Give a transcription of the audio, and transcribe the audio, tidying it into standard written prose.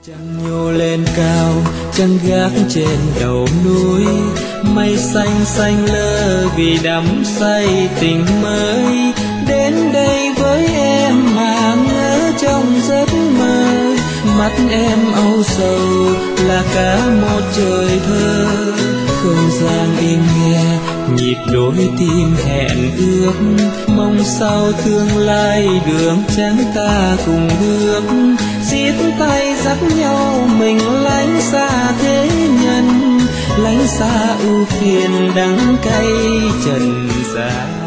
Trăng nhô lên cao, trăng gác trên đầu núi, mây xanh xanh lơ vì đắm say tình mới. Đến đây với em mà ngỡ trong giấc mơ, mắt em âu sầu là cả một trời thơ. Không gian im nghe nhịp đôi tim hẹn ước, mong sao tương lai đường trắng ta cùng bước. Xiết tay dắt nhau mình lánh xa thế nhân, lánh xa ưu phiền đắng cay trần gian.